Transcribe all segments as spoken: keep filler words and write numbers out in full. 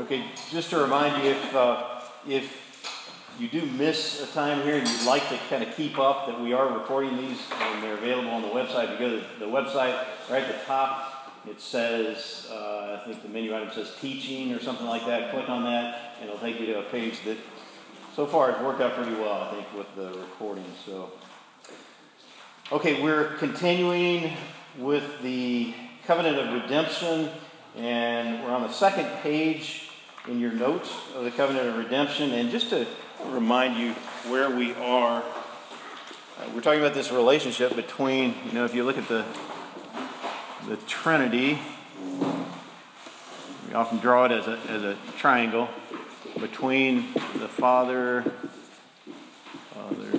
Okay, just to remind you, if uh, if you do miss a time here and you'd like to kind of keep up, that we are recording these and they're available on the website. If you go to the website, right at the top, it says, uh, I think the menu item says teaching or something like that. Click on that and it'll take you to a page that so far has worked out pretty well, I think, with the recording. So, okay, we're continuing with the covenant of redemption, and we're on the second page in your notes of the covenant of redemption. And just to remind you where we are, uh, we're talking about this relationship between, you know, if you look at the the Trinity, we often draw it as a as a triangle between the Father, Father,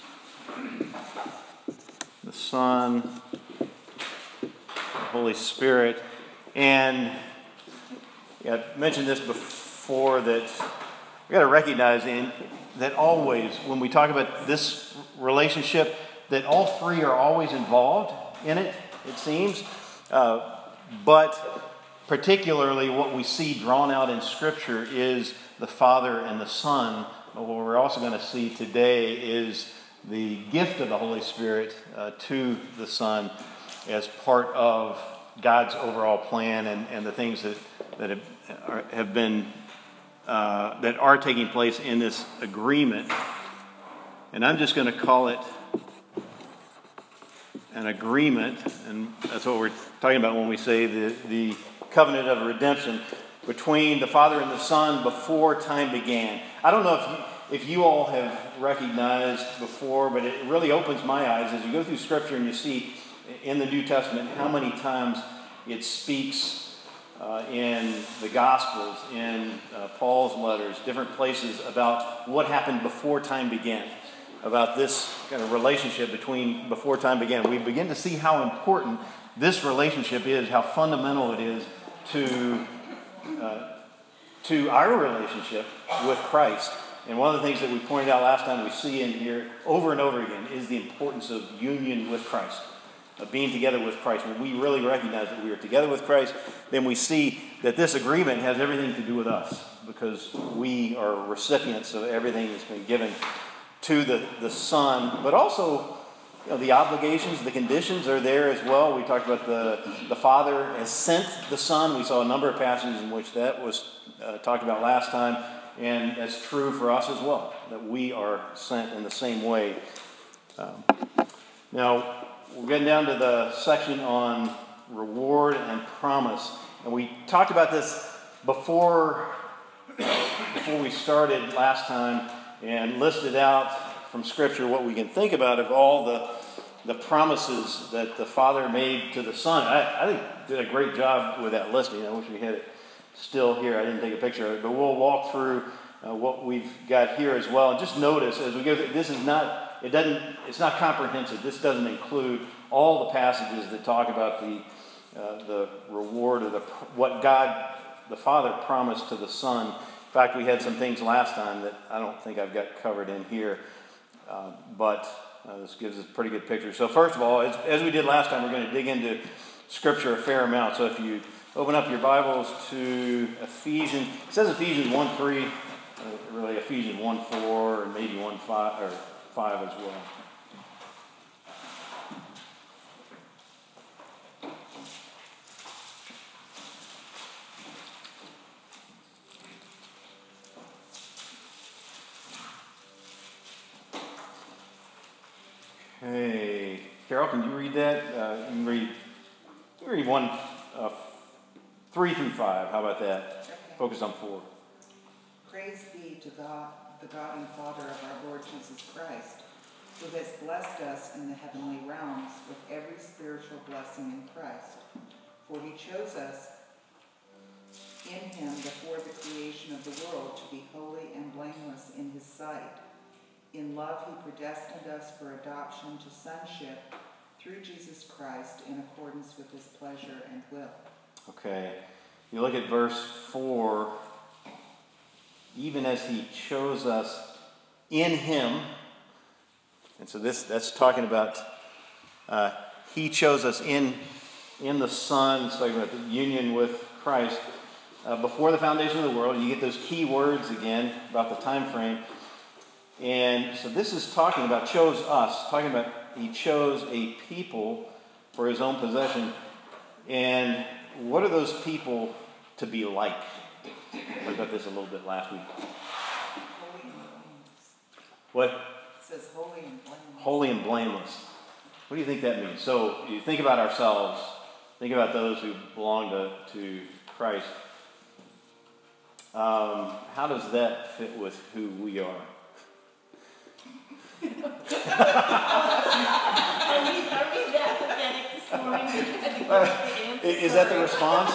the Son, the Holy Spirit. And yeah, I mentioned this before, that we got to recognize in, that always, when we talk about this relationship, that all three are always involved in it, it seems. Uh, but particularly what we see drawn out in Scripture is the Father and the Son. But what we're also going to see today is the gift of the Holy Spirit uh, to the Son as part of God's overall plan, and, and the things that, that have, are, have been, uh, that are taking place in this agreement. And I'm just going to call it an agreement, and that's what we're talking about when we say the, the covenant of redemption between the Father and the Son before time began. I don't know if you, if you all have recognized before, but it really opens my eyes as you go through Scripture and you see in the New Testament how many times it speaks uh, in the Gospels, in uh, Paul's letters, different places about what happened before time began, about this kind of relationship between before time began. We begin to see how important this relationship is, how fundamental it is to uh, to our relationship with Christ. And one of the things that we pointed out last time, we see in here over and over again, is the importance of union with Christ, of being together with Christ. When we really recognize that we are together with Christ, then we see that this agreement has everything to do with us, because we are recipients of everything that's been given to the, the Son. But also, you know, the obligations, the conditions are there as well. We talked about the, the Father has sent the Son. We saw a number of passages in which that was uh, talked about last time. And that's true for us as well, that we are sent in the same way. Um, now, we're getting down to the section on reward and promise. And we talked about this before, before we started last time, and listed out from Scripture what we can think about of all the, the promises that the Father made to the Son. I, I think did a great job with that listing. I wish we had it still here. I didn't take a picture of it, but we'll walk through uh, what we've got here as well. And just notice as we go through, this is not, it doesn't, it's not comprehensive. This doesn't include all the passages that talk about the uh, the reward or the what God the Father promised to the Son. In fact, we had some things last time that I don't think I've got covered in here, uh, but uh, this gives us a pretty good picture. So first of all, as, as we did last time, we're going to dig into Scripture a fair amount. So if you open up your Bibles to Ephesians, it says Ephesians one three, uh, really Ephesians one four, and maybe one five or five as well. Hey, Carol, can you read that? Uh, you can read, you can read one, uh, three through five. How about that? Okay. Focus on four. Praise be to God, the God and Father of our Lord Jesus Christ, who has blessed us in the heavenly realms with every spiritual blessing in Christ. For he chose us in him before the creation of the world to be holy and blameless in his sight. In love he predestined us for adoption to sonship through Jesus Christ in accordance with his pleasure and will. Okay. You look at verse four. Even as he chose us in him. And so this that's talking about uh, he chose us in, in the Son. It's talking about the union with Christ. uh, before the foundation of the world. You get those key words again about the time frame. And so this is talking about chose us, talking about he chose a people for his own possession. And what are those people to be like? I talked about this a little bit last week. Holy and blameless. What? It says holy and blameless. Holy and blameless. What do you think that means? So you think about ourselves, think about those who belong to, to Christ. Um, how does that fit with who we are? Are we, are we that pathetic this morning? Uh, is that the response?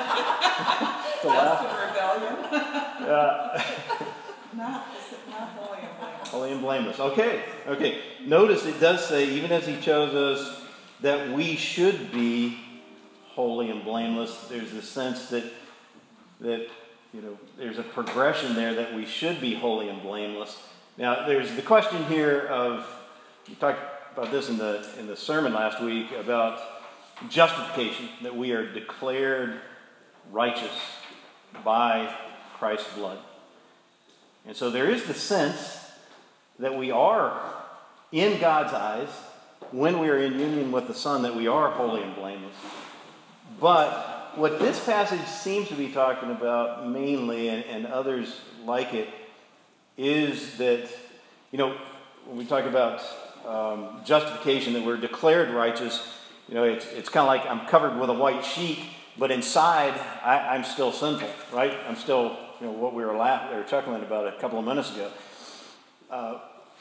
To laugh? rebellion. Uh, Not, is it not holy and blameless? Holy and blameless. Okay, okay. Notice it does say, even as he chose us, that we should be holy and blameless. There's a sense that that you know there's a progression there that we should be holy and blameless. Now, there's the question here of, we talked about this in the in the sermon last week about justification, that we are declared righteous by Christ's blood. And so there is the sense that we are, in God's eyes, when we are in union with the Son, that we are holy and blameless. But what this passage seems to be talking about mainly, and, and others like it, is that, you know, when we talk about um, justification, that we're declared righteous, you know, it's, it's kind of like I'm covered with a white sheet, but inside I, I'm still sinful, right? I'm still, you know, what we were laughing or chuckling about a couple of minutes ago. Uh,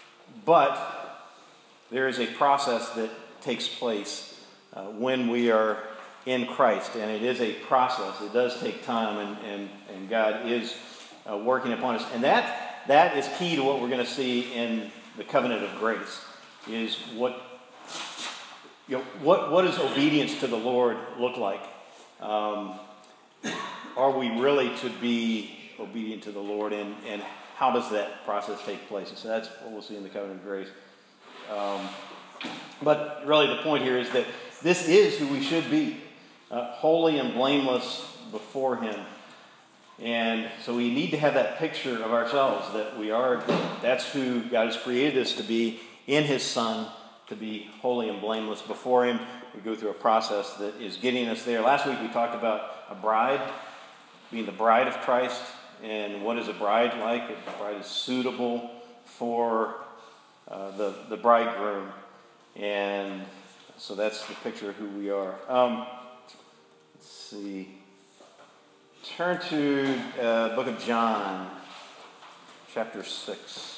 but there is a process that takes place uh, when we are in Christ, and it is a process. It does take time, and, and, and God is uh, working upon us. And that that is key to what we're going to see in the covenant of grace, is what, you know, what, what does obedience to the Lord look like? Um, are we really to be obedient to the Lord, and, and how does that process take place? And so that's what we'll see in the covenant of grace. Um, but really the point here is that this is who we should be, uh, holy and blameless before him. And so we need to have that picture of ourselves, that we are, that's who God has created us to be in his Son, to be holy and blameless before him. We go through a process that is getting us there. Last week we talked about a bride, being the bride of Christ. And what is a bride like? A bride is suitable for uh, the, the bridegroom. And so that's the picture of who we are. Um, let's see. Turn to uh, the book of John, chapter six.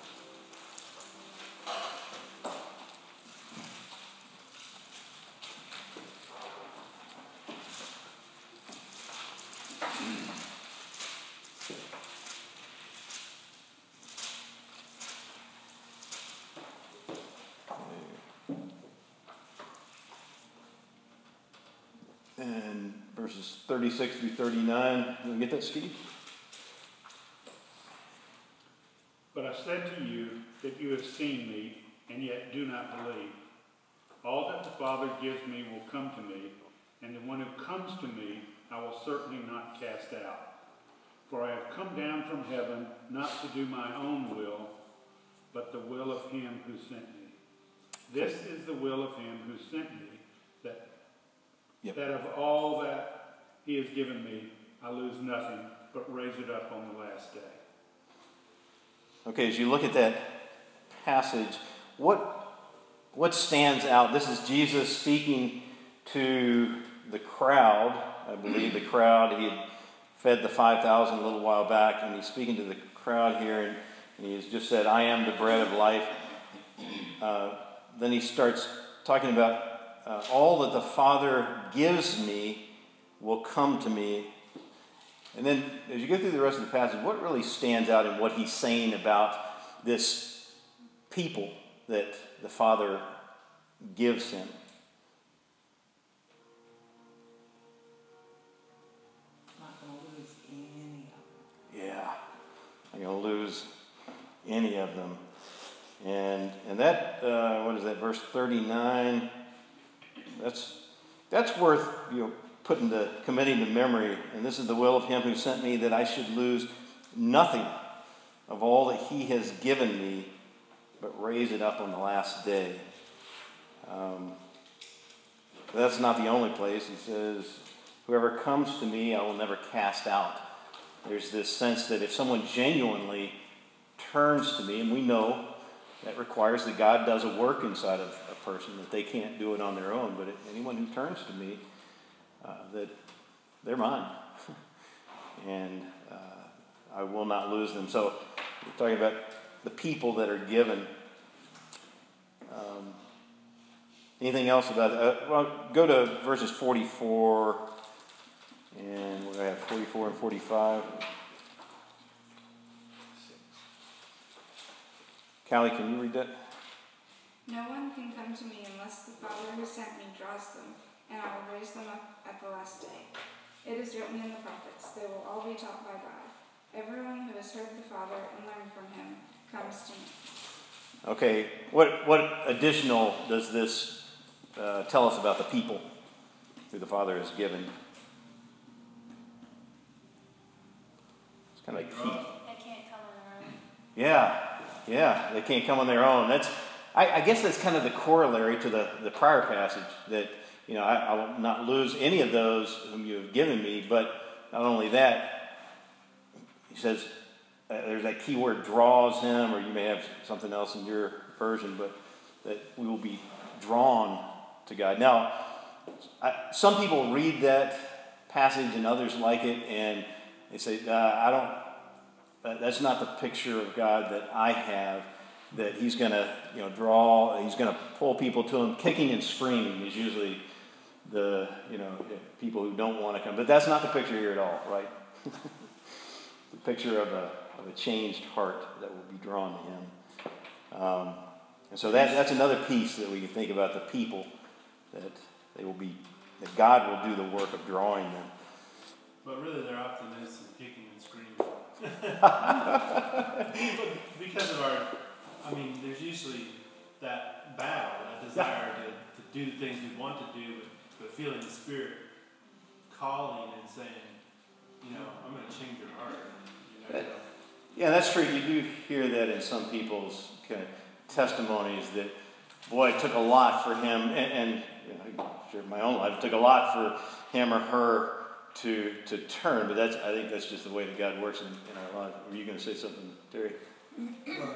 And verses thirty-six through thirty-nine. You want to get that, Steve? But I said to you that you have seen me, and yet do not believe. All that the Father gives me will come to me, and the one who comes to me I will certainly not cast out. For I have come down from heaven not to do my own will, but the will of him who sent me. This is the will of him who sent me, that Yep. that of all that he has given me, I lose nothing, but raise it up on the last day. Okay, as you look at that passage, what what stands out? This is Jesus speaking to the crowd, I believe, the crowd. He had fed the five thousand a little while back, and he's speaking to the crowd here, and, and he has just said, I am the bread of life. Uh, then he starts talking about Uh, all that the Father gives me will come to me. And then as you go through the rest of the passage, what really stands out in what he's saying about this people that the Father gives him? Not going to lose any of them. Yeah, I'm going to lose any of them. And and that, uh, what is that, verse thirty-nine? That's that's worth, you know, put into committing to memory, and this is the will of him who sent me, that I should lose nothing of all that he has given me, but raise it up on the last day. Um, that's not the only place. He says, whoever comes to me, I will never cast out. There's this sense that if someone genuinely turns to me, and we know that requires that God does a work inside of a person, that they can't do it on their own, but anyone who turns to me, uh, that they're mine. and uh, I will not lose them. So we're talking about the people that are given. Um, anything else about uh, well, go to verses forty-four, and we're going to have forty-four and forty-five. Callie, can you read that? No one can come to me unless the Father who sent me draws them, and I will raise them up at the last day. It is written in the prophets, they will all be taught by God. Everyone who has heard the Father and learned from him comes to me. Okay, what what additional does this uh, tell us about the people who the Father has given? It's kind of key. They can't come on their own. Yeah, yeah, they can't come on their own. That's, I, I guess that's kind of the corollary to the, the prior passage, that, you know, I, I will not lose any of those whom you have given me, but not only that, he says, uh, there's that key word, draws him, or you may have something else in your version, but that we will be drawn to God. Now, I, some people read that passage and others like it, and they say, uh, I don't, that's not the picture of God that I have, that he's going to, you know, draw, he's going to pull people to him. Kicking and screaming is usually the, you know, people who don't want to come. But that's not the picture here at all, right? The picture of a, of a changed heart that will be drawn to him. Um, and so that, that's another piece that we can think about the people, that they will be, that God will do the work of drawing them. But really, they're often is kicking and screaming. Because of our, I mean, there's usually that battle, that desire to, to do the things we want to do, but, but feeling the Spirit calling and saying, you know, I'm going to change your heart. You know, yeah, that's true. You do hear that in some people's kind of testimonies that, boy, it took a lot for him, and, and you know, I share my own life, it took a lot for him or her to to turn, but that's, I think that's just the way that God works in, in our lives. Were you going to say something, Terry? Well,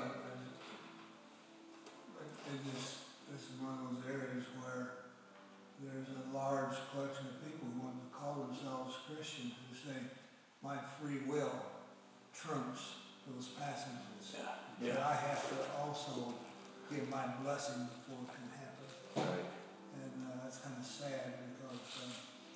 it is, this is one of those areas where there's a large collection of people who want to call themselves Christians who say, my free will trumps those passages. Yeah. But I have to also give my blessing before it can happen. Right. And uh, that's kind of sad because uh,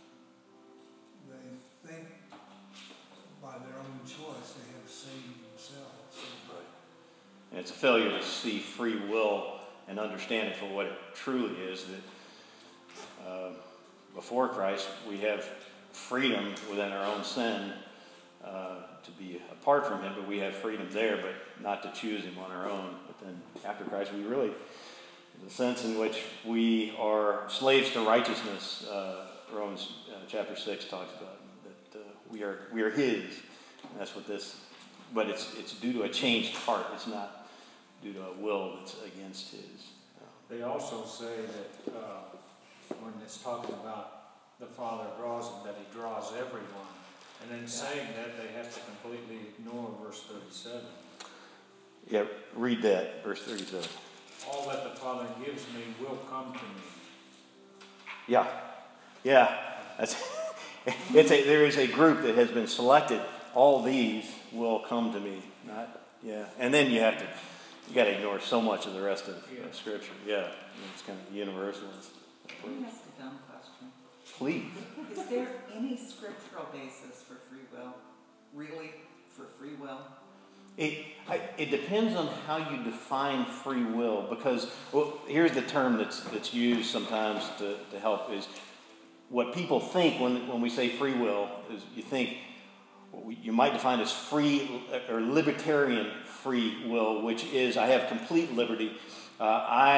they think by their own choice they have saved themselves. Right. And it's a failure to see free will and understand it for what it truly is, that uh, before Christ we have freedom within our own sin uh, to be apart from him, but we have freedom there, but not to choose him on our own. But then after Christ we really, there's a sense in which we are slaves to righteousness. uh, Romans uh, chapter six talks about that uh, we are we are his, and that's what this, but it's it's due to a changed heart. It's not due to a will that's against his. They also say that uh, when it's talking about the Father draws them, that he draws everyone. And in saying that, they have to completely ignore verse thirty-seven. Yeah, read that, verse thirty-seven. All that the Father gives me will come to me. Yeah, yeah. That's it's a there is a group that has been selected. All these will come to me. Not yeah, and then you have to. You got to ignore so much of the rest of, Yeah. of Scripture. Yeah, it's kind of universal. Let me ask a dumb question. Please. Is there any scriptural basis for free will? Really? For free will? It I, it depends on how you define free will, because well, here's the term that's that's used sometimes to, to help is what people think when when we say free will is you think what we, you might define as free or libertarian free will, which is I have complete liberty. Uh, I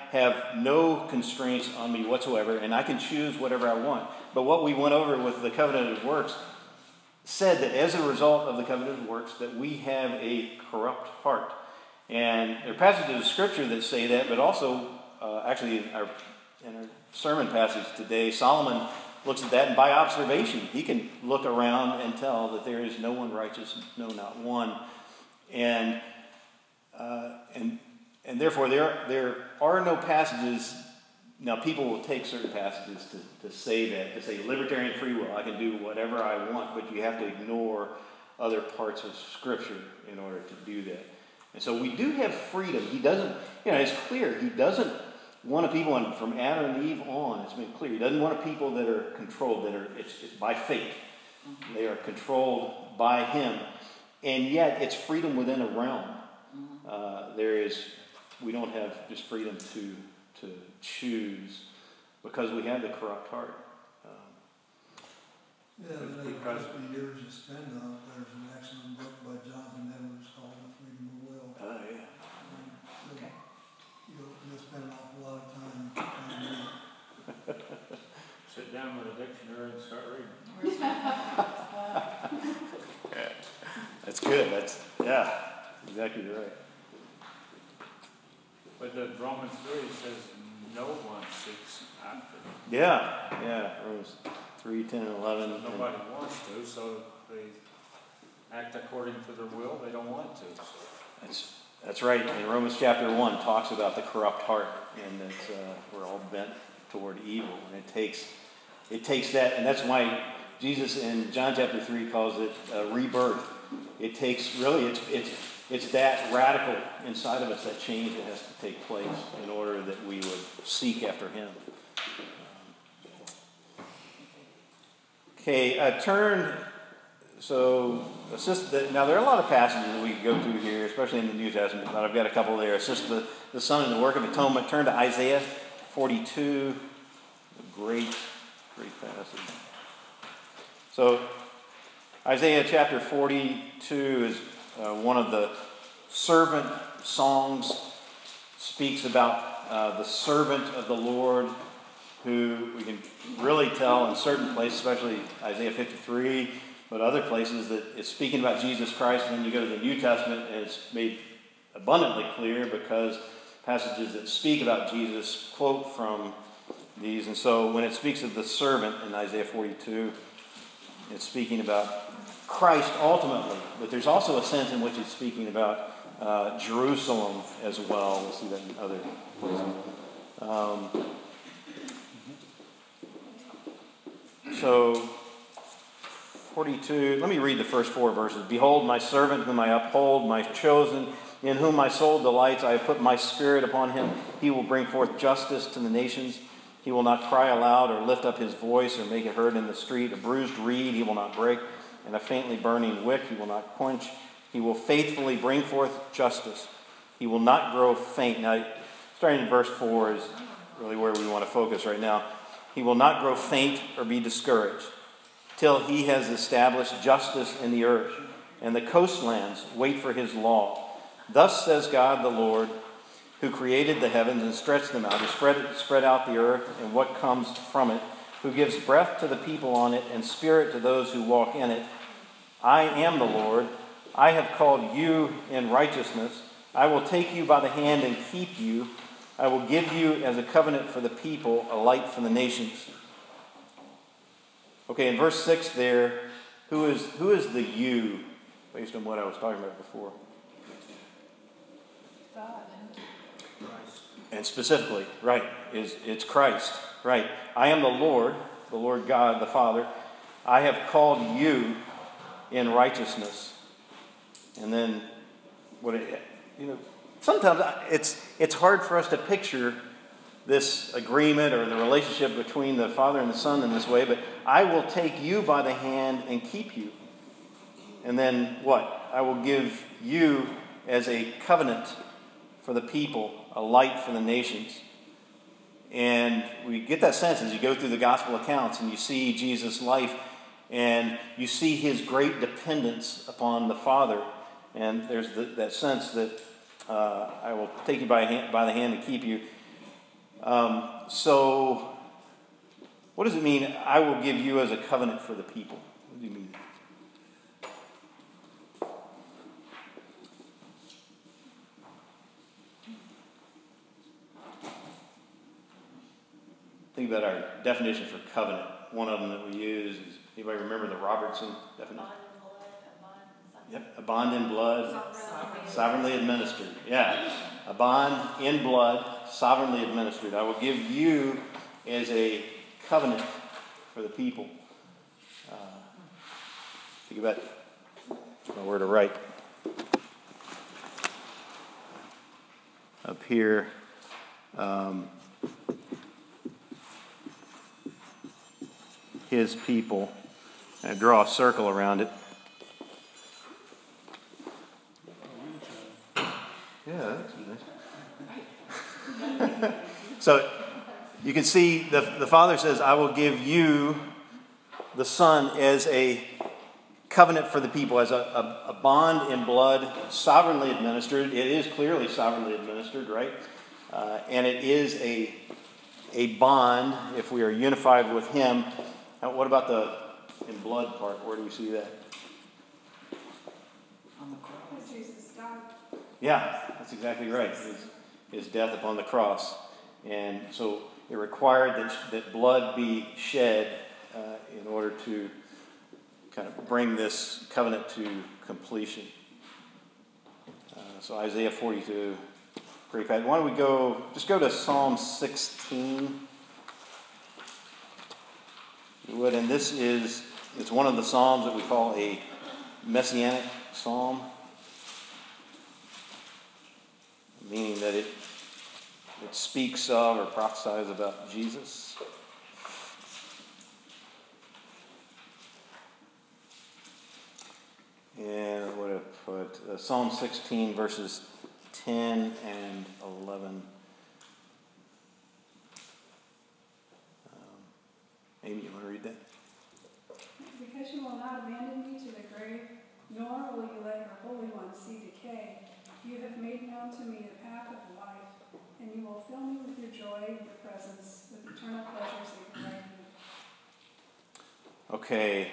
have no constraints on me whatsoever, and I can choose whatever I want. But what we went over with the covenant of works said that as a result of the covenant of works, that we have a corrupt heart. And there are passages of Scripture that say that, but also, uh, actually, in our, in our sermon passage today, Solomon looks at that, and by observation, he can look around and tell that there is no one righteous, no, not one. And uh, and and therefore, there there are no passages. Now, people will take certain passages to, to say that, to say libertarian free will. I can do whatever I want, but you have to ignore other parts of Scripture in order to do that. And so we do have freedom. He doesn't, you know, it's clear. He doesn't want a people, and from Adam and Eve on, it's been clear. He doesn't want a people that are controlled, that are, it's, it's by fate. They are controlled by him. And yet, it's freedom within a realm. Uh, there is, we don't have just freedom to to choose because we have the corrupt heart. Um, Yeah, there's because- the years you spend on it. There's an excellent book by Jonathan Edwards called The Freedom of Will. uh, yeah. Um, okay. You'll, you'll spend an awful lot of time trying to read it. Sit down with a dictionary and start reading. That's good. That's, yeah, exactly right. But the Romans three says no one seeks after. Yeah, yeah. Romans three, ten, and eleven. And Nobody wants to, so they act according to their will. They don't want to. So. That's, that's right. And Romans chapter one talks about the corrupt heart, and that uh, we're all bent toward evil. And it takes, it takes that, and that's why Jesus in John chapter three calls it uh, rebirth. It takes, really, it's, it's, it's that radical inside of us, that change that has to take place in order that we would seek after him. Okay, uh, turn, so, assist the, now there are a lot of passages that we could go through here, especially in the New Testament, but I've got a couple there. Assist the, the Son in the work of atonement. Turn to Isaiah forty-two, a great, great passage. So, Isaiah chapter forty-two is uh, one of the servant songs, speaks about uh, the servant of the Lord, who we can really tell in certain places, especially Isaiah fifty-three, but other places that it's speaking about Jesus Christ. And then you go to the New Testament and it's made abundantly clear because passages that speak about Jesus quote from these. And so when it speaks of the servant in Isaiah forty-two, it's speaking about Christ ultimately, but there's also a sense in which it's speaking about uh, Jerusalem as well. We'll see that in other places. Um, so, forty-two, let me read the first four verses. Behold, my servant whom I uphold, my chosen, in whom my soul delights. I have put my spirit upon him. He will bring forth justice to the nations. He will not cry aloud or lift up his voice or make it heard in the street. A bruised reed he will not break, and a faintly burning wick he will not quench. He will faithfully bring forth justice. He will not grow faint. Now, starting in verse four is really where we want to focus right now. He will not grow faint or be discouraged till he has established justice in the earth, and the coastlands wait for his law. Thus says God the Lord, who created the heavens and stretched them out, who spread, spread out the earth and what comes from it, who gives breath to the people on it and spirit to those who walk in it. I am the Lord. I have called you in righteousness. I will take you by the hand and keep you. I will give you as a covenant for the people, a light for the nations. Okay, in verse six there, who is who is the you, based on what I was talking about before? God. And specifically, right, is it's Christ. Right. I am the Lord, the Lord God, the Father. I have called you in righteousness. And then, what it, you know, sometimes it's it's hard for us to picture this agreement or the relationship between the Father and the Son in this way, but I will take you by the hand and keep you. And then what? I will give you as a covenant for the people, a light for the nations. And we get that sense as you go through the gospel accounts and you see Jesus' life and you see his great dependence upon the Father. And there's the, that sense that uh, I will take you by, hand, by the hand and keep you. Um, so, what does it mean, I will give you as a covenant for the people? What do you mean? Think about our definition for covenant. One of them that we use is, anybody remember the Robertson definition? Yep, a bond in blood, sovereignly administered. Yeah, a bond in blood, sovereignly administered. I will give you as a covenant for the people. Uh, think about my word to write. Up here, um, his people. And I draw a circle around it. Yeah, that's nice. So you can see the, the Father says, I will give you, the Son, as a covenant for the people, as a, a, a bond in blood, sovereignly administered. It is clearly sovereignly administered, right? Uh, and it is a, a bond if we are unified with Him. Now, what about the in blood part? Where do we see that? On the cross. Jesus died. Yeah, that's exactly right. His, his death upon the cross. And so it required that, that blood be shed uh, in order to kind of bring this covenant to completion. Uh, so Isaiah forty-two. Great, Pat. Why don't we go, just go to Psalm sixteen. You would, and this is, it's one of the Psalms that we call a messianic psalm. Meaning that it, it speaks of or prophesies about Jesus. And what I put, uh, Psalm sixteen, verses ten and eleven. Um, Amy, you want to read that? Because you will not abandon me to the grave, nor will you let your Holy One see decay. You have made known to me the path of life, and you will fill me with your joy and your presence, with eternal pleasures in your right hand. Okay.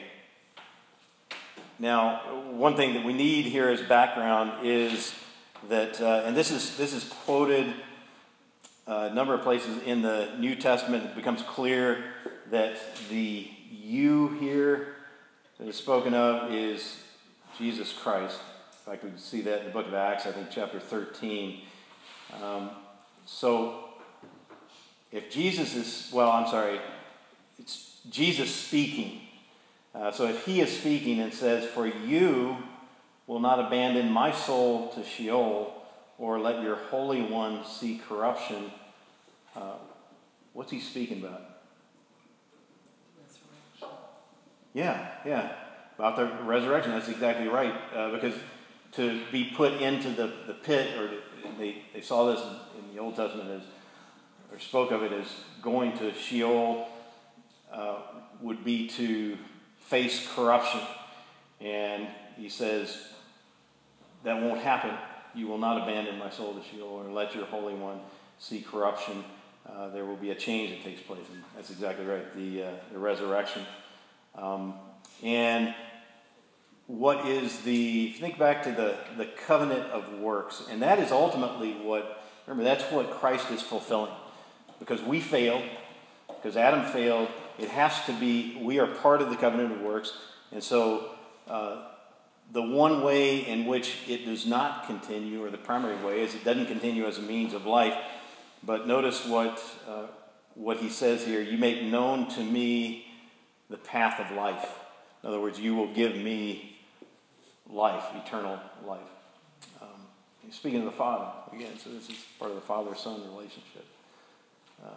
Now, one thing that we need here as background is that, uh, and this is this is quoted uh, a number of places in the New Testament. It becomes clear that the "you" here that is spoken of is Jesus Christ. In fact, we can see that in the book of Acts, I think chapter thirteen. Um, so, if Jesus is, well, I'm sorry, it's Jesus speaking. Uh, so if he is speaking and says, for you will not abandon my soul to Sheol, or let your Holy One see corruption, uh, what's he speaking about? Resurrection. Yeah, yeah, about the resurrection. That's exactly right, uh, because to be put into the, the pit, or to, they, they saw this in, in the Old Testament as, or spoke of it as going to Sheol, uh, would be to face corruption. And he says, that won't happen. You will not abandon my soul to Sheol, or let your Holy One see corruption. Uh, there will be a change that takes place. And that's exactly right, the, uh, the resurrection. Um, and what is the, think back to the, the covenant of works, and that is ultimately what, remember, that's what Christ is fulfilling. Because we failed, because Adam failed, it has to be, we are part of the covenant of works, and so uh, the one way in which it does not continue, or the primary way, is it doesn't continue as a means of life. But notice what uh, what he says here, you make known to me the path of life. In other words, you will give me life, eternal life. Um, he's speaking of the Father again, so this is part of the father-son relationship. Um,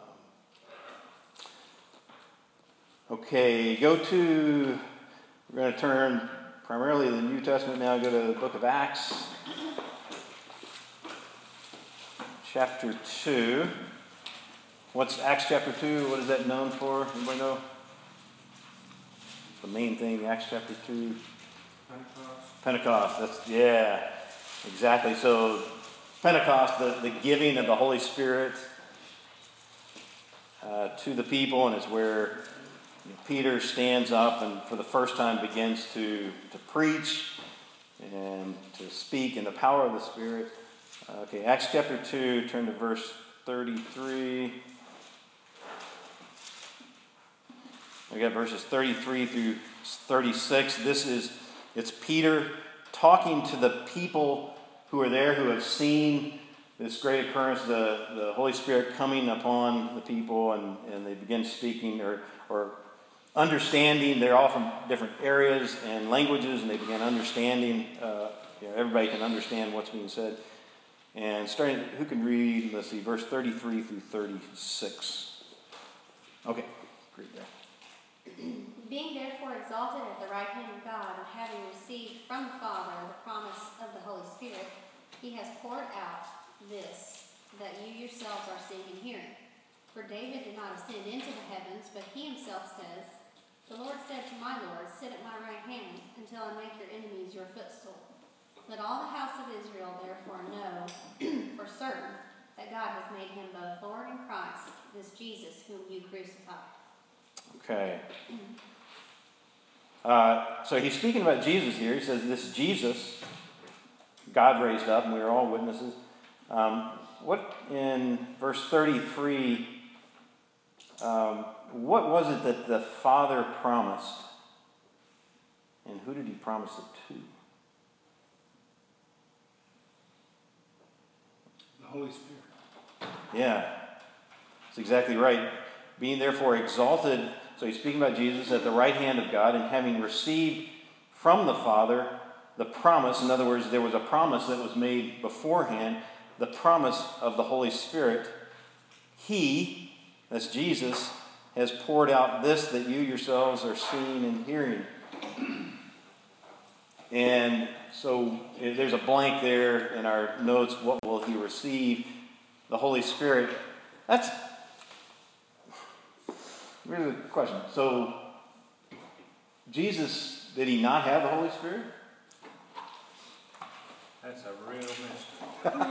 okay, go to, we're going to turn primarily to the New Testament now, go to the book of Acts, chapter two. What's Acts chapter two? What is that known for? Anybody know? The main thing, Acts chapter two. Pentecost. Pentecost, that's, yeah, exactly. So, Pentecost, the, the giving of the Holy Spirit. uh, to the people, and it's where you know, Peter stands up and for the first time begins to, to preach and to speak in the power of the Spirit. Uh, okay, Acts chapter two, turn to verse thirty-three. We got verses thirty-three through thirty-six. This is, it's Peter talking to the people who are there, who have seen this great occurrence, the, the Holy Spirit coming upon the people, and, and they begin speaking or, or understanding. They're all from different areas and languages, and they begin understanding. Uh, you know, everybody can understand what's being said. And starting, who can read, let's see, verse thirty-three through thirty-six. Okay, read there. Being therefore exalted at the right hand of God, and having received from the Father the promise of the Holy Spirit, he has poured out this, that you yourselves are seeing and hearing. For David did not ascend into the heavens, but he himself says, the Lord said to my Lord, sit at my right hand, until I make your enemies your footstool. Let all the house of Israel therefore know for certain that God has made him both Lord and Christ, this Jesus whom you crucified. Okay. Uh, so he's speaking about Jesus here. He says this Jesus, God raised up, and we are all witnesses. Um, what in verse thirty-three, um, what was it that the Father promised? And who did he promise it to? The Holy Spirit. Yeah, that's exactly right. Being therefore exalted, so he's speaking about Jesus at the right hand of God, and having received from the Father the promise, in other words, there was a promise that was made beforehand, the promise of the Holy Spirit. He, that's Jesus, has poured out this that you yourselves are seeing and hearing. And so there's a blank there in our notes. What will he receive? The Holy Spirit. That's really the question. So Jesus, did he not have the Holy Spirit? That's a real mystery.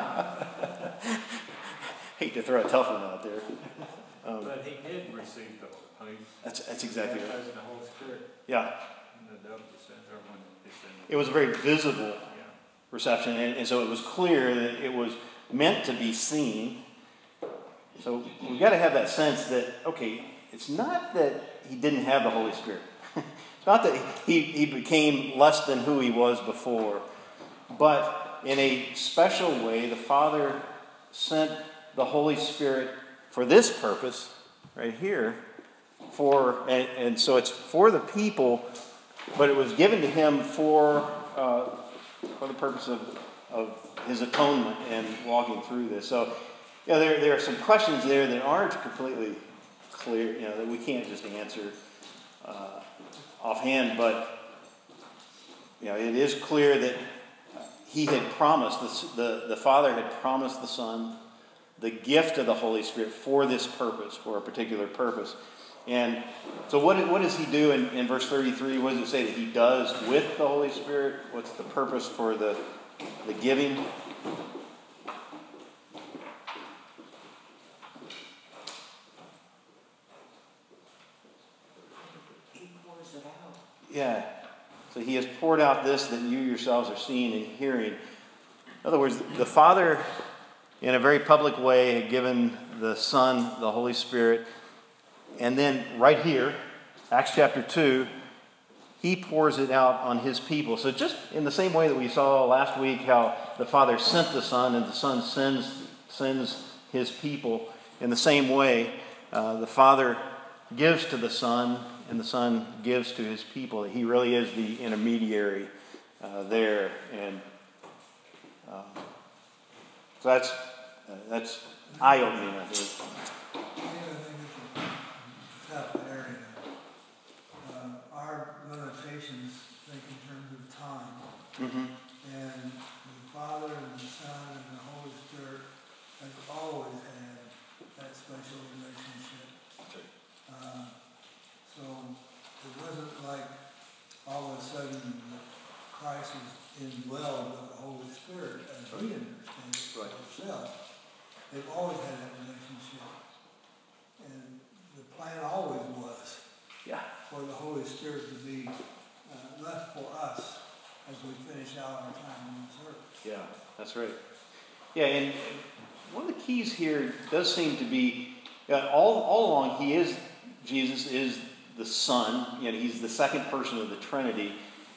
Hate to throw a tough one out there. Um, But he did receive the, I mean, that's that's exactly right. baptized in the Holy Spirit. Yeah, And the dove descended, or when it descended. it was a very visible Yeah. reception, and, and so it was clear that it was meant to be seen. So we've got to have that sense that, okay, it's not that he didn't have the Holy Spirit. It's not that he, he became less than who he was before. But in a special way, the Father sent the Holy Spirit for this purpose, right here, for and, and so it's for the people, but it was given to him for uh, for the purpose of, of his atonement and walking through this. So, you know, there there are some questions there that aren't completely clear, you know, that we can't just answer uh, offhand, but you know, it is clear that he had promised, the, the, the Father had promised the Son the gift of the Holy Spirit for this purpose, for a particular purpose. And so what, what does he do in, in verse thirty-three? What does it say that he does with the Holy Spirit? What's the purpose for the, the giving? He pours it out. Yeah. So he has poured out this that you yourselves are seeing and hearing. In other words, the Father, in a very public way, had given the Son the Holy Spirit. And then right here, Acts chapter two, he pours it out on his people. So just in the same way that we saw last week how the Father sent the Son and the Son sends, sends his people, in the same way, uh, the Father gives to the Son and the Son gives to his people. He really is the intermediary uh, there. And uh, so that's uh, that's eye-opening, I think. Yeah, I think it's a tough area. Uh, our limitations think in terms of time. Mm-hmm. And the Father and the Son and the Holy Spirit has always had that special relationship. Uh, so it wasn't like all of a sudden Christ was indwelled with the Holy Spirit as we understand it Right. himself. They've always had that relationship. plan always was Yeah. for the Holy Spirit to be uh, left for us as we finish out our time on this earth. Yeah, that's right. Yeah, and one of the keys here does seem to be, uh, all, all along, he is, Jesus is the Son. You know, he's the second person of the Trinity.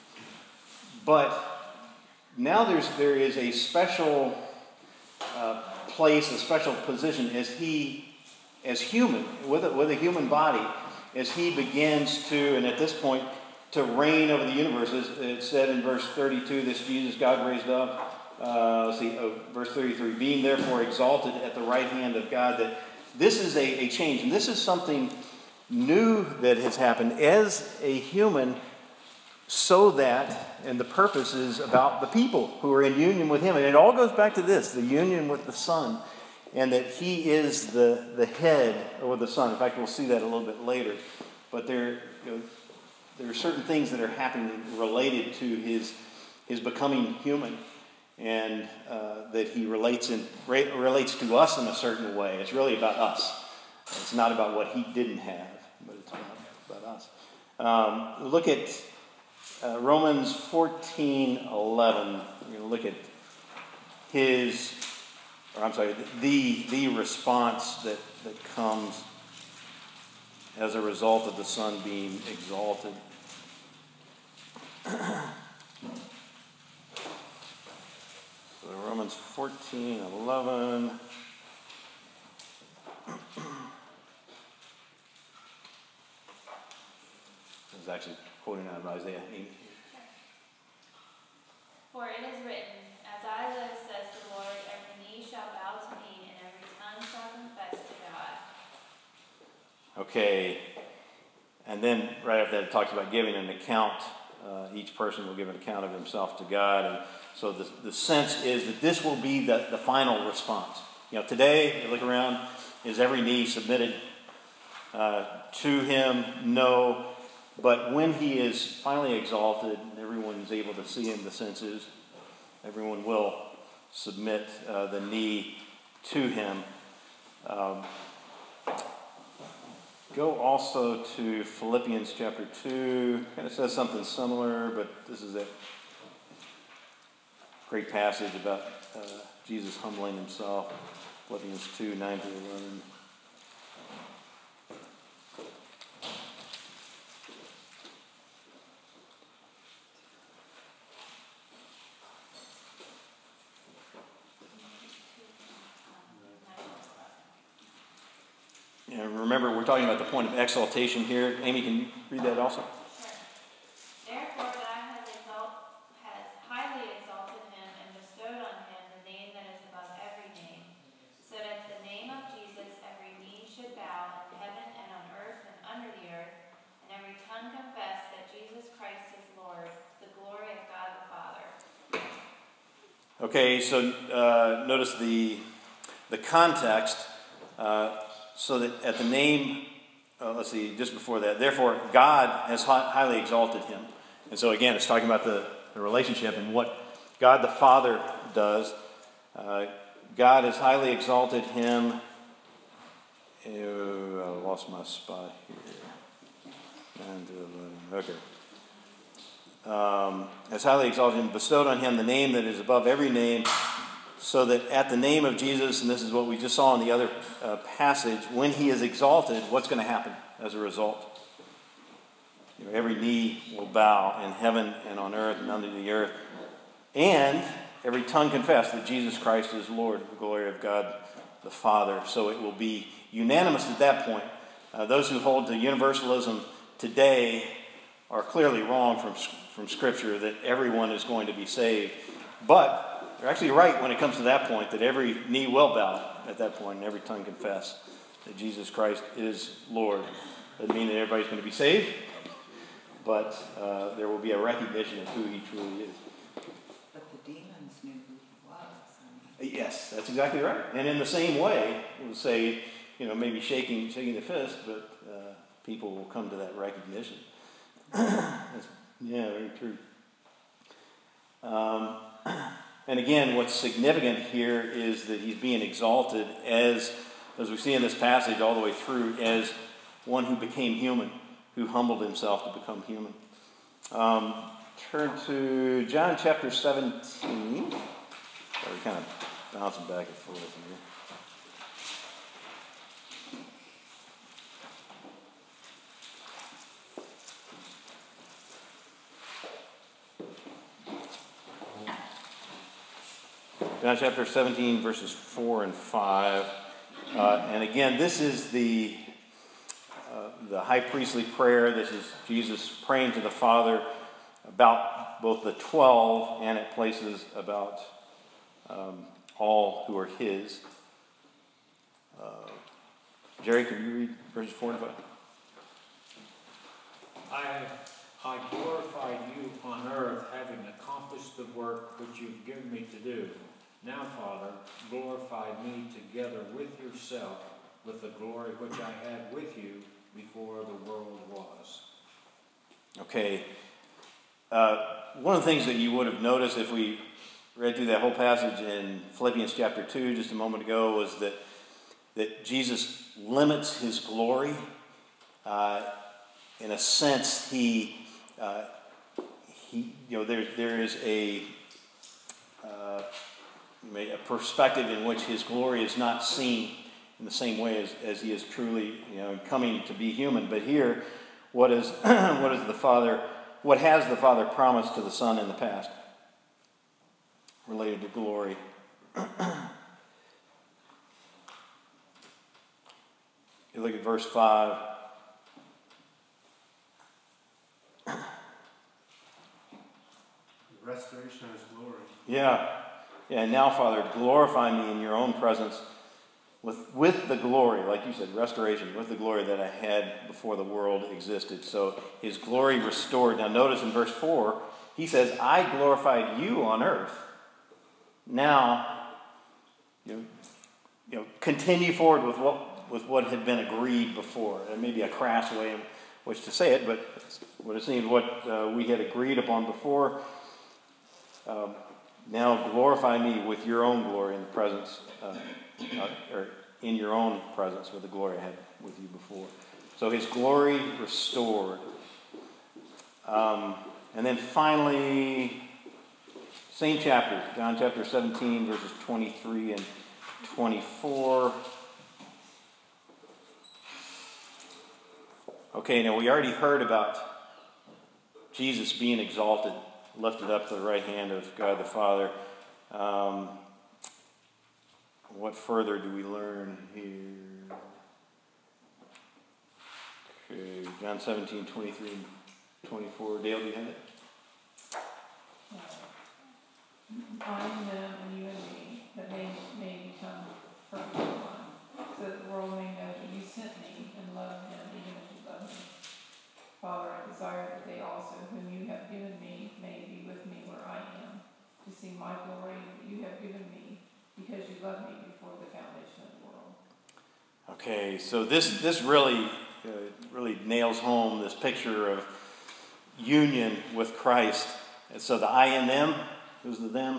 But now there's there is a special uh, place, a special position as he, as human, with a, with a human body, as he begins to, and at this point, to reign over the universe. It said in verse thirty-two, this Jesus God raised up. Uh, let's see, oh, verse thirty-three, being therefore exalted at the right hand of God. That this is a, a change, and this is something new that has happened as a human, so that, and the purpose is about the people who are in union with him. And it all goes back to this, the union with the Son, and that he is the, the head over the Son. In fact, we'll see that a little bit later. But there, you know, there are certain things that are happening related to his, his becoming human, and uh, that he relates, in, relates to us in a certain way. It's really about us. It's not about what he didn't have, but it's about, about us. Um, look at uh, Romans fourteen eleven. We're going to look at his, or I'm sorry, the, the response that, that comes as a result of the Son being exalted. So Romans fourteen eleven. This is actually quoting out of Isaiah. For it is written, as I live, says the Lord, every knee shall bow to me, and every tongue shall confess to God. Okay. And then right after that it talks about giving an account. Uh, each person will give an account of himself to God. And so the, the sense is that this will be the, the final response. You know, today, you look around, is every knee submitted uh, to him? No. But when he is finally exalted and everyone is able to see him, the sense is everyone will submit uh, the knee to him. Um, Go also to Philippians chapter two. Kind of says something similar, but this is a great passage about uh, Jesus humbling himself. Philippians two, nine to eleven. And remember, we're talking about the point of exaltation here. Amy, can you read that also? Sure. Therefore God has, exalt, has highly exalted him and bestowed on him the name that is above every name, so that at the name of Jesus every knee should bow in heaven and on earth and under the earth, and every tongue confess that Jesus Christ is Lord, to the glory of God the Father. Okay, so uh, notice the the context. Uh, So that at the name, uh, let's see, just before that, therefore God has highly exalted him. And so again, it's talking about the, the relationship and what God the Father does. Uh, God has highly exalted him. Ew, I lost my spot here. nine to eleven. Okay. Um, has highly exalted him, bestowed on him the name that is above every name, so that at the name of Jesus, and this is what we just saw in the other uh, passage, when he is exalted, what's going to happen as a result? You know, every knee will bow in heaven and on earth and under the earth. And every tongue confess that Jesus Christ is Lord, to the glory of God the Father. So it will be unanimous at that point. Uh, those who hold to universalism today are clearly wrong from, from Scripture, that everyone is going to be saved. But they're actually right when it comes to that point, that every knee will bow at that point and every tongue confess that Jesus Christ is Lord. Doesn't mean that everybody's going to be saved, but uh, there will be a recognition of who he truly is. But the demons knew who he was. I mean. Yes, that's exactly right. And in the same way, we'll say, you know, maybe shaking shaking the fist, but uh, people will come to that recognition. That's, yeah, very true. Um, and again, what's significant here is that he's being exalted as, as we see in this passage all the way through, as one who became human, who humbled himself to become human. Um, turn to John chapter seventeen. So we're kind of bouncing back and forth here. John chapter seventeen, verses four and five. Uh, and again, this is the uh, the high priestly prayer. This is Jesus praying to the Father about both the twelve and at places about um, all who are his. Uh, Jerry, can you read verses four and five? I, I glorified you on earth, having accomplished the work which you've given me to do. Now, Father, glorify me together with yourself with the glory which I had with you before the world was. Okay. Uh, one of the things that you would have noticed if we read through that whole passage in Philippians chapter two just a moment ago was that, that Jesus limits his glory. Uh, in a sense, he, uh, he you know, there, there is a... Uh, a perspective in which his glory is not seen in the same way as, as he is truly, you know, coming to be human. But here, what is what is the Father, what has the Father promised to the Son in the past related to glory? You look at verse five. The restoration of his glory. Yeah. Yeah, and now, Father, glorify me in your own presence with, with the glory, like you said, restoration, with the glory that I had before the world existed. So his glory restored. Now notice in verse four, he says, I glorified you on earth. Now, you know, you know continue forward with what, with what had been agreed before. It may be a crass way in which to say it, but it's what it seems what uh, we had agreed upon before. Um, Now glorify me with your own glory in the presence, uh, uh, or in your own presence with the glory I had with you before. So his glory restored. Um, and then finally, same chapter, John chapter seventeen, verses twenty-three and twenty-four. Okay, now we already heard about Jesus being exalted, lifted up to the right hand of God the Father. Um, what further do we learn here? Okay, John seventeen, twenty-three and twenty-four. Dale, do you have it? I and them and you and me, that they may become perfect one, so that the world may know that you sent me and loved them even as you loved me. Father, I desire that they also, whom you have given me, may be with me where I am, to see my glory that you have given me, because you loved me before the foundation of the world. Okay, so this this really uh, really nails home this picture of union with Christ. And so the I and them, who's the them?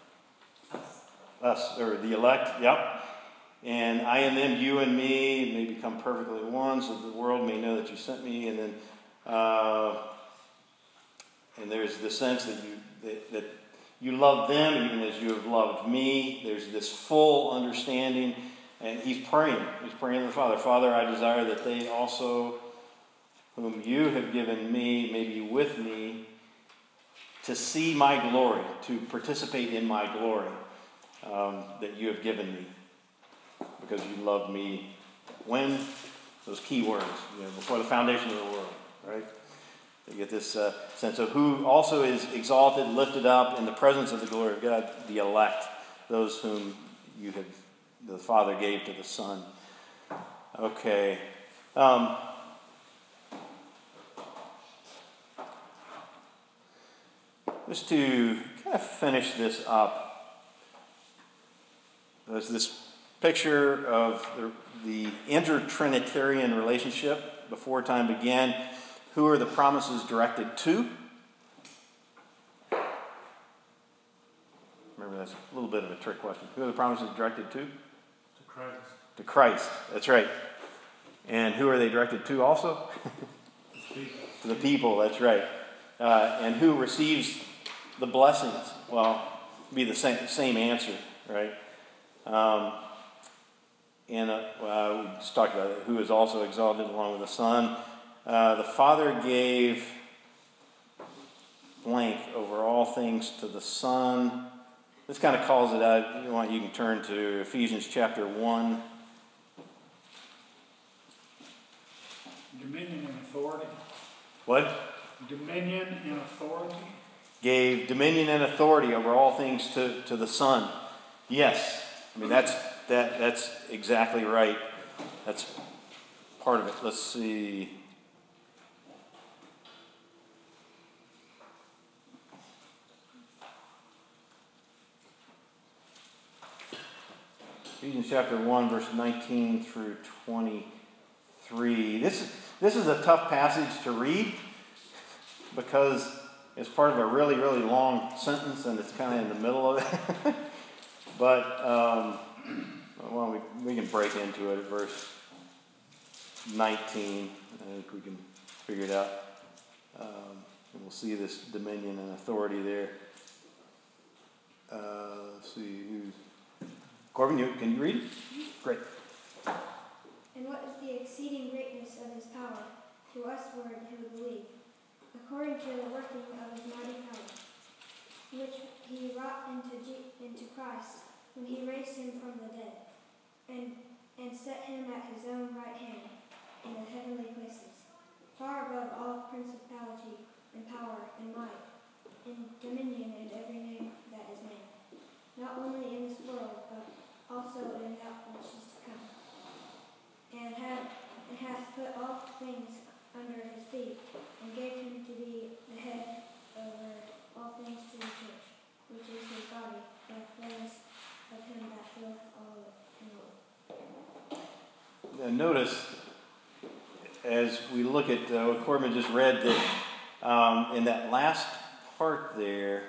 Us, or the elect, yep. And I and them, you and me, may become perfectly one, so that the world may know that you sent me. And then, uh, and there's the sense that you that, that you love them even as you have loved me. There's this full understanding, and he's praying. He's praying to the Father. Father, I desire that they also, whom you have given me, may be with me, to see my glory, to participate in my glory um, that you have given me. Because you loved me when? Those key words, you know, before the foundation of the world, right? You get this uh, sense of who also is exalted, lifted up in the presence of the glory of God, the elect, those whom you have, the Father gave to the Son. Okay. Um, just to kind of finish this up, there's this picture of the, the inter-Trinitarian relationship before time began. Who are the promises directed to? Remember, that's a little bit of a trick question. Who are the promises directed to? To Christ. To Christ. That's right. And who are they directed to also? To the people, that's right. Uh, and who receives the blessings? Well, be the same, same answer, right? Um, and uh, well, we just talked about it. Who is also exalted along with the Son. Uh, the Father gave blank over all things to the Son. This kind of calls it out. If you want, you can turn to Ephesians chapter one. Dominion and authority. What? Dominion and authority. Gave dominion and authority over all things to, to the Son. Yes. I mean, that's that that's exactly right. That's part of it. Let's see. Ephesians chapter one, verse nineteen through twenty-three. This is, this is a tough passage to read because it's part of a really, really long sentence and it's kind of in the middle of it. But, um, well, we, we can break into it at verse nineteen. I think we can figure it out. Um, and we'll see this dominion and authority there. Uh, let's see who's. Corbin, you, can you read it? Great. And what is the exceeding greatness of his power to usward who believe, according to the working of his mighty power, which he wrought into, G- into Christ, when he raised him from the dead, and, and set him at his own right hand in the heavenly places, far above all principality and power and might, and dominion and every name that is named, not only in this world, but also in that which is to come, and, have, and hath put all things under his feet, and gave him to be the head over all things to the church, which is his body, the fullness of him that filleth all in all. Now notice, as we look at uh, what Corbin just read, that um, in that last part there,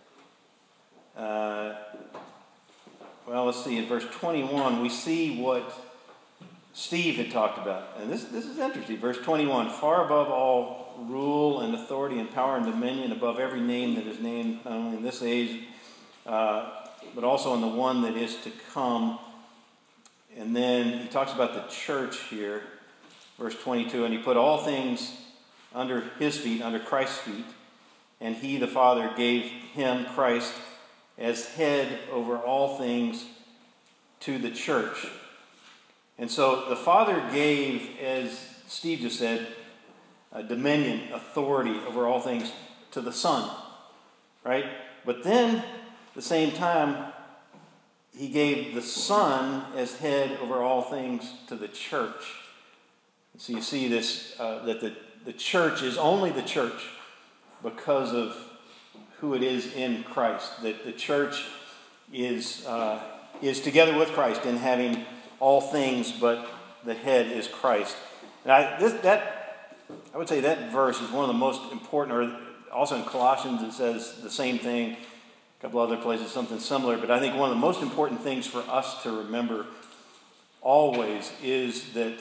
uh, well, let's see, in verse twenty-one, we see what Steve had talked about. And this, this is interesting. Verse twenty-one, far above all rule and authority and power and dominion, above every name that is named, not only in this age, uh, but also in the one that is to come. And then he talks about the church here, verse twenty-two, and he put all things under his feet, under Christ's feet, and he, the Father, gave him, Christ, as head over all things to the church. And so the Father gave, as Steve just said, a dominion, authority over all things to the Son, right? But then, at the same time, he gave the Son as head over all things to the church. So you see this, uh, that the, the church is only the church because of who it is in Christ. That the church is uh, is together with Christ in having all things, but the head is Christ. And I, this, that, I would say that verse is one of the most important, or also in Colossians it says the same thing, a couple other places something similar, but I think one of the most important things for us to remember always is that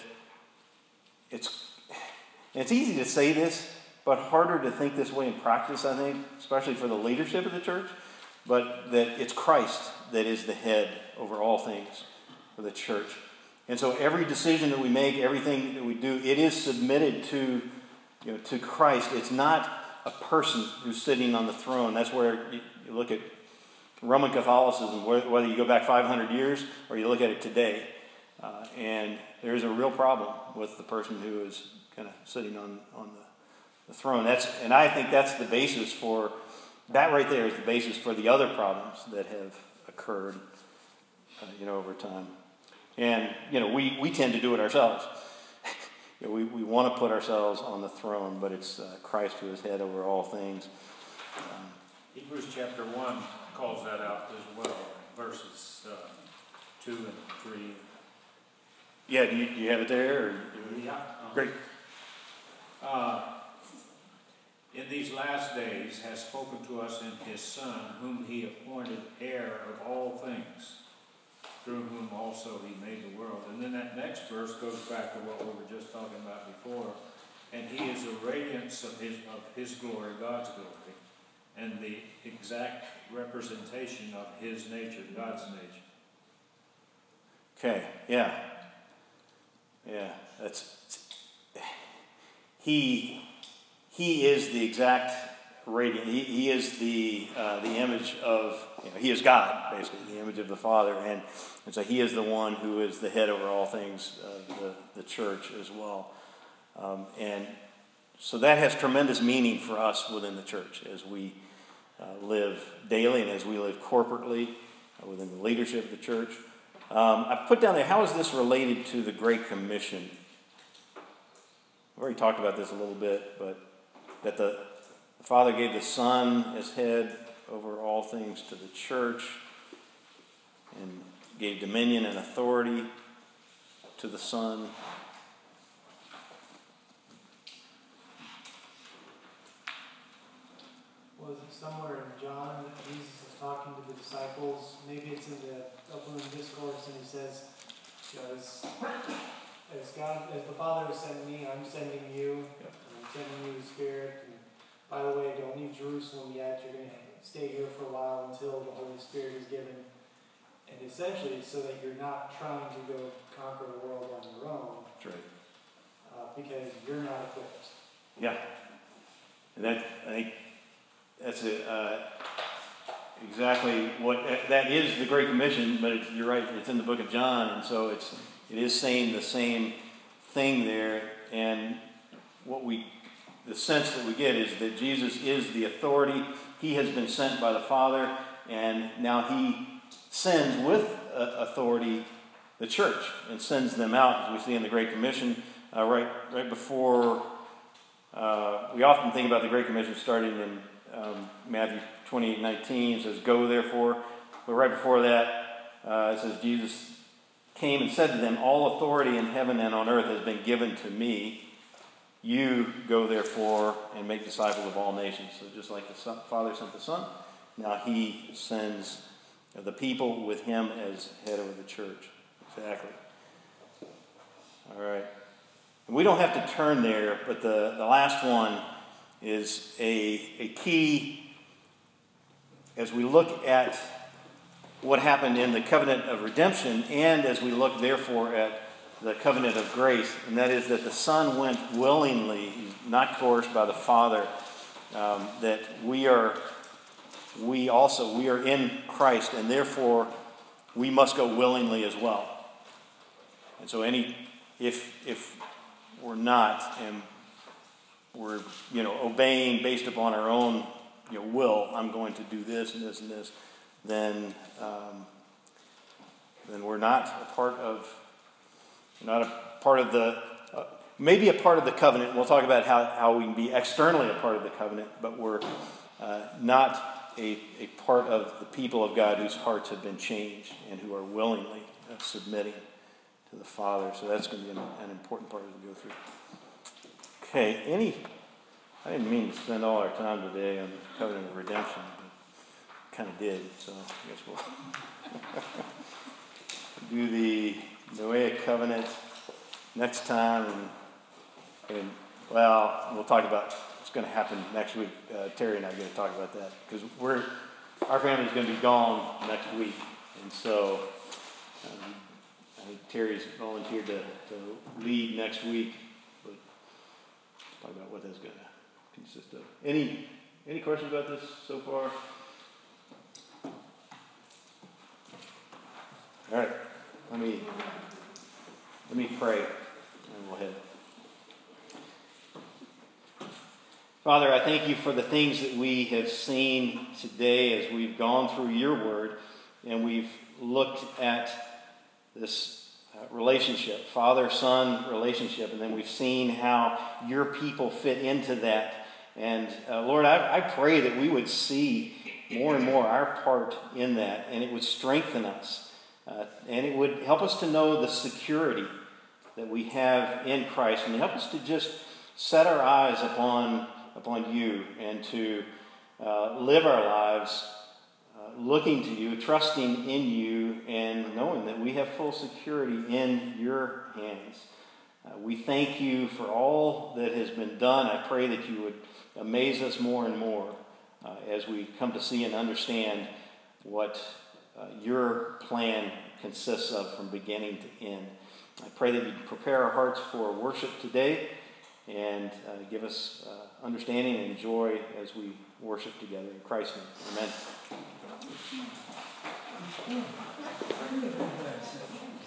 it's, it's easy to say this, but harder to think this way in practice, I think, especially for the leadership of the church, but that it's Christ that is the head over all things for the church. And so every decision that we make, everything that we do, it is submitted to, you know, to Christ. It's not a person who's sitting on the throne. That's where you, you look at Roman Catholicism, whether you go back five hundred years or you look at it today. Uh, and there is a real problem with the person who is kind of sitting on, on the, the throne. That's, and I think that's the basis for, that right there is the basis for the other problems that have occurred, uh, you know, over time. And, you know, we, we tend to do it ourselves. you know, we, we want to put ourselves on the throne, but it's uh, Christ who is head over all things. Um, Hebrews chapter one calls that out as well, verses uh, two and three. Yeah, do you, do you have it there? Or? Yeah. Um, Great. Uh, in these last days has spoken to us in his Son, whom he appointed heir of all things, through whom also he made the world. And then that next verse goes back to what we were just talking about before. And he is a radiance of his, of his glory, God's glory, and the exact representation of his nature, God's nature. Okay, yeah. Yeah, that's, he, he is the exact radiant, he, he is the, uh, the image of, you know, he is God, basically, the image of the Father, and, and so he is the one who is the head over all things, uh, the, the church as well. Um, and so that has tremendous meaning for us within the church as we uh, live daily and as we live corporately uh, within the leadership of the church. Um, I put down there, how is this related to the Great Commission? I've already talked about this a little bit, but that the, the Father gave the Son as head over all things to the church and gave dominion and authority to the Son. Was it somewhere in John that Jesus is talking to the disciples? Maybe it's in the upper room discourse, and he says, you know, as, as God, as the Father has sent me, I'm sending you. Yep. And I'm sending you the Spirit. And by the way, don't leave Jerusalem yet. You're going to stay here for a while until the Holy Spirit is given. And essentially, it's so that you're not trying to go conquer the world on your own. That's right. Uh, because you're not equipped. Yeah. And that, I think, that's a, uh, exactly what, that is the Great Commission, but it, you're right, it's in the book of John, and so it's, it is saying the same thing there, and what we, the sense that we get is that Jesus is the authority. He has been sent by the Father, and now he sends with uh, authority the church, and sends them out, as we see in the Great Commission, uh, right, right before, uh, we often think about the Great Commission starting in Um, Matthew twenty-eight nineteen. It says, "Go therefore." But right before that, uh, it says, Jesus came and said to them, "All authority in heaven and on earth has been given to me. You go therefore and make disciples of all nations." So just like the son, Father sent the Son, now he sends the people with him as head over the church. Exactly. All right. And we don't have to turn there, but the, the last one is a, a key as we look at what happened in the covenant of redemption and as we look therefore at the covenant of grace, and that is that the Son went willingly, not coerced by the Father, um, that we are we also we are in Christ, and therefore we must go willingly as well. And so any if if we're not, and we're, you know, obeying based upon our own, you know, will, I'm going to do this and this and this, then um, then we're not a part of, not a part of the, uh, maybe a part of the covenant. We'll talk about how, how we can be externally a part of the covenant, but we're uh, not a, a part of the people of God whose hearts have been changed and who are willingly uh, submitting to the Father. So that's going to be an, an important part as we go through. Okay, any, I didn't mean to spend all our time today on the covenant of redemption, but kind of did, so I guess we'll do the Noahic covenant next time, and, and well, we'll talk about what's going to happen next week. Uh, Terry and I are going to talk about that, because we're, our family's going to be gone next week, and so um, I think Terry's volunteered to, to lead next week. Talk about what that's going to consist of. Any any questions about this so far? All right. Let me let me pray, and we'll head. Father, I thank you for the things that we have seen today as we've gone through your word, and we've looked at this relationship, father-son relationship, and then we've seen how your people fit into that. And uh, Lord, I, I pray that we would see more and more our part in that, and it would strengthen us, uh, and it would help us to know the security that we have in Christ, and help us to just set our eyes upon upon you and to uh, live our lives uh, looking to you, trusting in you, and knowing that we have full security in your hands. Uh, we thank you for all that has been done. I pray that you would amaze us more and more uh, as we come to see and understand what uh, your plan consists of from beginning to end. I pray that you prepare our hearts for worship today and uh, give us uh, understanding and joy as we worship together. In Christ's name, amen.